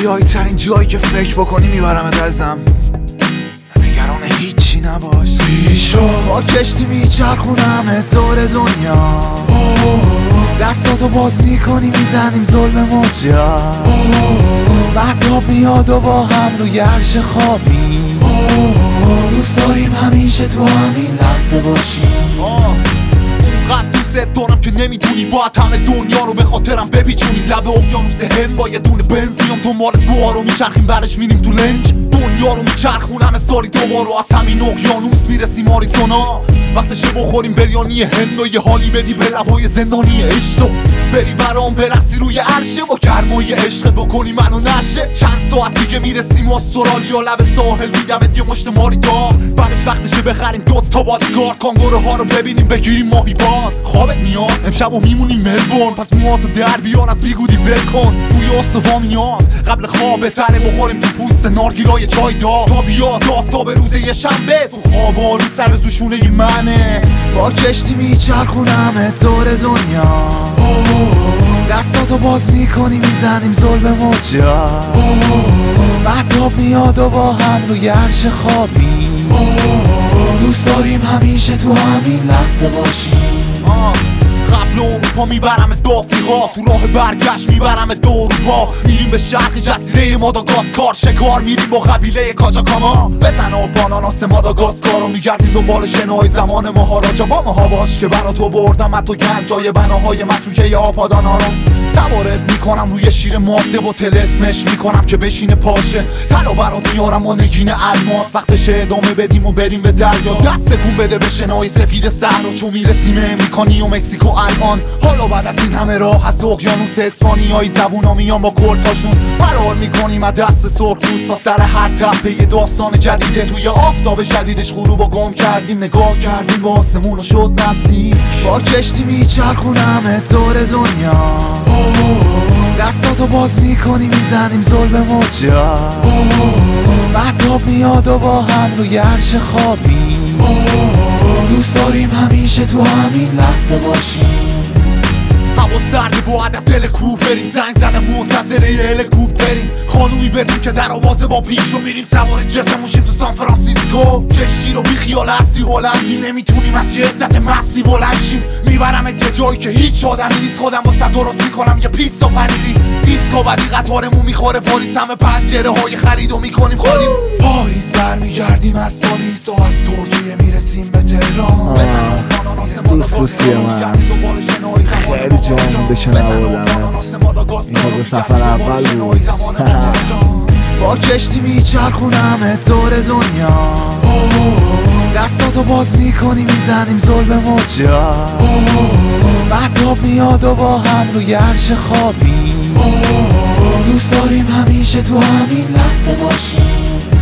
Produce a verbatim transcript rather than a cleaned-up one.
جایی ترین جایی که فکر بکنی میبرمت ازم. نگران هیچی نباش، پیشو با کشتی میچرخونم دور دنیا. دستاتو باز میکنی میزنیم ظلم موجا. مهتاب میاد و با هم روی عرش خوابی. دوست داریم همیشه تو همین لحظه باشیم. قد دوست دارم که نمیدونی باید همه دنیا رو به خاطرم بپیچونی. لب اقیانوس هند با یه دونه بنز میام دنبال دعا رو میچرخیم برش میریم تو لنج. دنیا رو میچرخونم سالی دوباره از همین اقیانوس میرسیم آریزونا. وقتشه بخوریم بریانی هند و یه حالی بدی به لبای زندانی عشق. بری برام برقصی روی عرشه با گرمای عشقت بکنی منو نشه. چند ساعت دیگه میرسیم استرالیا لب ساحل میدمت یه مشت ماری دار. بعدش وقتشه بخریم دو تا بادیگارد کانگوروها رو ببینیم بگیریم ماهی باز. خوابت میاد امشب و میمونیم ملبورن پس موهاتو در بیار از بیگودی ول کن. بوی استوا میاد قبل خواب بهتره بخوریم تو پوست نارگیلای چای دار. تا بیاد آفتاب روز یه شنبه تو خوابا رو سر دوشونه منه. با کشتی میچرخونم دور دنیا. دستاتو باز میکنی میزنیم ظلم موجا. مهتاب میاد و با هم روی عرش خوابی. دوست داریم همیشه تو همین لحظه باشیم. قبل اروپا میبرمت به آفریقا. تو راه برگشت میبرمت به اروپا. میریم به شرق جزیره ماداگاسکار شکار میریم با قبیله کاجاکاما. بزن و باناناس ماداگاسکار رو میگردیم دنبال شنای زمان مهاراجا. با ماها باش که برا تو بردم من تو گنجای بناهای متروکه آپادانا رو. سوارت میکنم روی شیر ماده و تلسمش میکنم که بشینه پاشه. طلا برات میارم و نگین الماس. وقتشه ادامه بدیم و بریم به دریا. دست کون بده به شنای سفید صحرا چون میرسیم امریکانی و مکزیکو الان. حالا بعد از این همه راه از اقیانوس اسپانیایی زبونا میان با کلتاشون. فرار میکنیم از دست سرخپوستا سر هر تپه یه داستان جدیده. توی آفتاب شدیدش غروبو گم کردیم نگاه کردیم با آسمون و شد نزدیک. با کشتی میچرخونم دور دنیا. دستاتو باز میکنی میزنیم ظلم موجا. مهتاب میاد و با هم روی عرش خوابی. دوست داریم همیشه تو همین لحظه باشیم. هوا سرده باید از هلیکوپ بریم. زنگ زدم منتظر هلیکوپتریم. خانومی بدون که در آوازه با پیشو میریم سوار جت موشیم تو سان فرانسیسکو. کشتی رو بی خیال هستی هلندیم. نمیتونیم از شدت مستی بلند شیم. میبرمت یه جایی که هیچ آدمی نیست. خودم واسه درست میکنم یه پیتزا پنیری. دیسکاوری قطارمون میخوره پاریس. همه پنجره های خریدو میکنیم خالیم. پاییز برمیگردیم از پاریس و از ترکیه میرسیم به تهران. دوستوسی من خیلی جان بشه نبردمت. این تازه سفر اول بود. با کشتی میچرخونم دور دنیا. دستاتو باز میکنی میزنیم ظلم موجا. مهتاب میاد و با هم روی عرش خوابی. دوست داریم همیشه تو همین لحظه باشیم.